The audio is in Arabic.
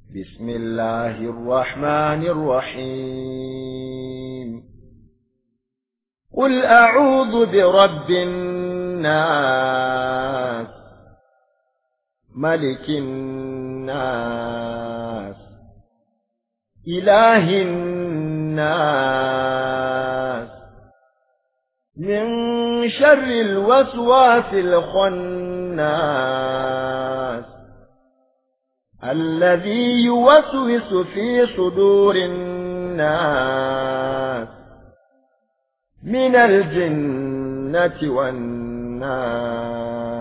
بسم الله الرحمن الرحيم قل أعوذ برب الناس ملك الناس إله الناس من شر الوسواس الخناس الذي يوسوس في صدور الناس من الجنة والناس